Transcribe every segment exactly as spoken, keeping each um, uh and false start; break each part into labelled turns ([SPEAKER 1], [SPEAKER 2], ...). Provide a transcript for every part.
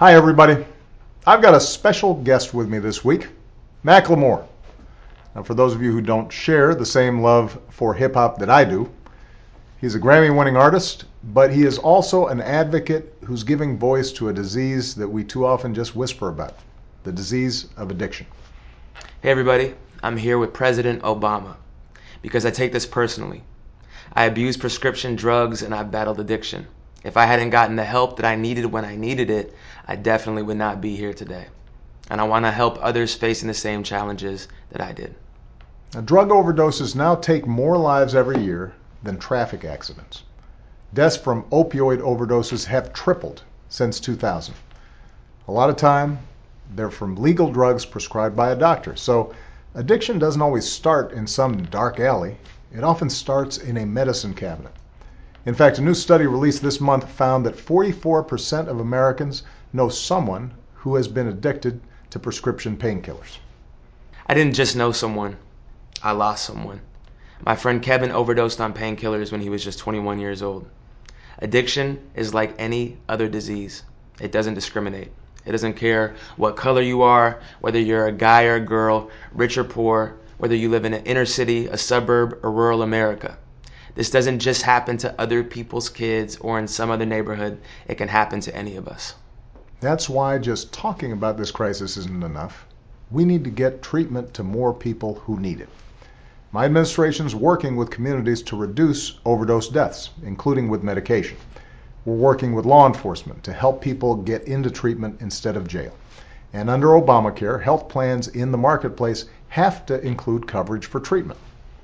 [SPEAKER 1] Hi, everybody. I've got a special guest with me this week, Macklemore. Now, for those of you who don't share the same love for hip hop that I do, he's a Grammy-winning artist, but he is also an advocate who's giving voice to a disease that we too often just whisper about, the disease of addiction.
[SPEAKER 2] Hey, everybody. I'm here with President Obama because I take this personally. I abused prescription drugs and I battled addiction. If I hadn't gotten the help that I needed when I needed it, I definitely would not be here today. And I want to help others facing the same challenges that I did.
[SPEAKER 1] Now, drug overdoses now take more lives every year than traffic accidents. Deaths from opioid overdoses have tripled since two thousand. A lot of time, they're from legal drugs prescribed by a doctor. So addiction doesn't always start in some dark alley. It often starts in a medicine cabinet. In fact, a new study released this month found that forty-four percent of Americans know someone who has been addicted to prescription painkillers.
[SPEAKER 2] I didn't just know someone, I lost someone. My friend Kevin overdosed on painkillers when he was just twenty-one years old. Addiction is like any other disease. It doesn't discriminate. It doesn't care what color you are, whether you're a guy or a girl, rich or poor, whether you live in an inner city, a suburb, or rural America. This doesn't just happen to other people's kids or in some other neighborhood. It can happen to any of us.
[SPEAKER 1] That's why just talking about this crisis isn't enough. We need to get treatment to more people who need it. My administration is working with communities to reduce overdose deaths, including with medication. We're working with law enforcement to help people get into treatment instead of jail. And under Obamacare, health plans in the marketplace have to include coverage for treatment.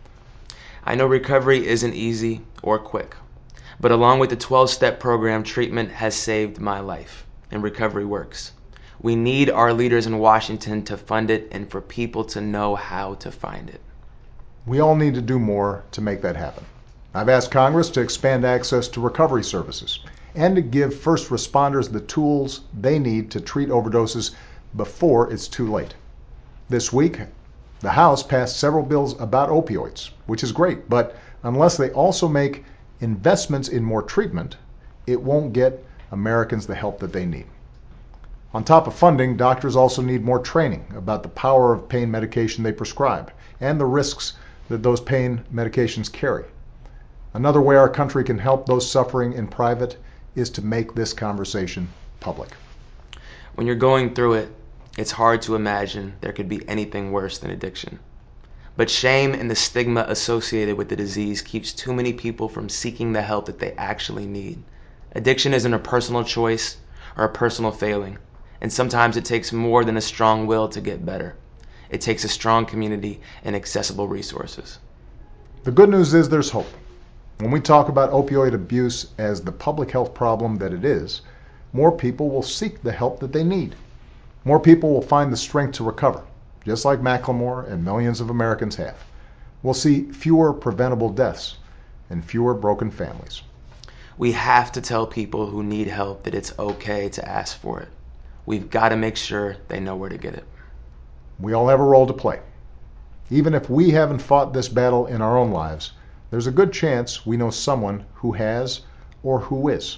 [SPEAKER 2] I know recovery isn't easy or quick, but along with the twelve-step program, treatment has saved my life, and recovery works. We need our leaders in Washington to fund it and for people to know how to find it.
[SPEAKER 1] We all need to do more to make that happen. I've asked Congress to expand access to recovery services and to give first responders the tools they need to treat overdoses before it's too late. This week, the House passed several bills about opioids, which is great, but unless they also make investments in more treatment, it won't get Americans the help that they need. On top of funding, doctors also need more training about the power of pain medication they prescribe and the risks that those pain medications carry. Another way our country can help those suffering in private is to make this conversation public.
[SPEAKER 2] When you're going through it, it's hard to imagine there could be anything worse than addiction. But shame and the stigma associated with the disease keeps too many people from seeking the help that they actually need. Addiction isn't a personal choice or a personal failing, and sometimes it takes more than a strong will to get better. It takes a strong community and accessible resources.
[SPEAKER 1] The good news is there's hope. When we talk about opioid abuse as the public health problem that it is, more people will seek the help that they need. More people will find the strength to recover, just like Macklemore and millions of Americans have. We'll see fewer preventable deaths and fewer broken families.
[SPEAKER 2] We have to tell people who need help that it's okay to ask for it. We've got to make sure they know where to get it.
[SPEAKER 1] We all have a role to play. Even if we haven't fought this battle in our own lives, there's a good chance we know someone who has or who is.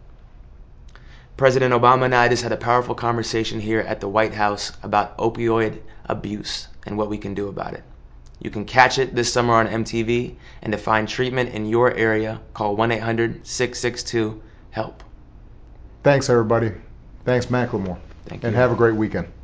[SPEAKER 2] President Obama and I just had a powerful conversation here at the White House about opioid abuse and what we can do about it. You can catch it this summer on M T V, and to find treatment in your area, call one eight hundred, six six two, HELP.
[SPEAKER 1] Thanks, everybody. Thanks, Macklemore.
[SPEAKER 2] Thank
[SPEAKER 1] and
[SPEAKER 2] you.
[SPEAKER 1] have a great weekend.